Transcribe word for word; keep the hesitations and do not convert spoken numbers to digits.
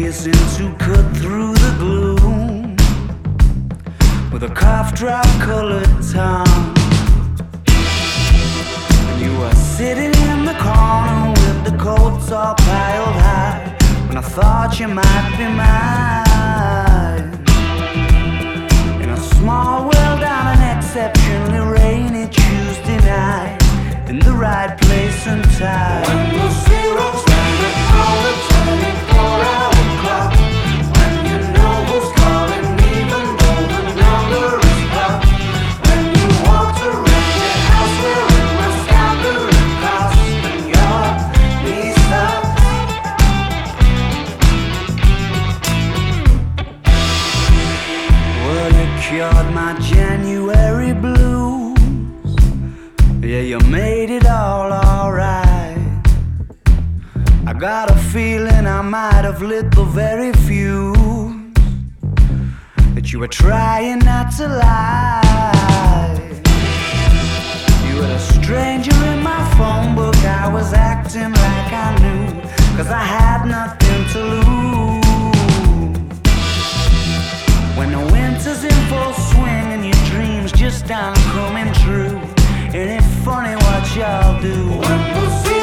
kissing to cut through the gloom with a cough drop colored tongue. And you were sitting in the corner with the coats all piled high when I thought you might be mine. In a small world on an exceptionally rainy Tuesday night, in the right place and time. When the zero's standing on the twenty-four hour clock, when you know who's calling even though the number is blocked, when you walk around your house wearing my staggering cross and your knee stops. Well, you cured my January blues. Yeah, you made it all alright. I got a feeling I might have lit the very fuse that you were trying not to lie. You were a stranger in my phone book. I was acting like I knew, cause I had nothing to lose. When the winter's in full swing and your dreams just aren't coming true, ain't it funny what y'all do? When the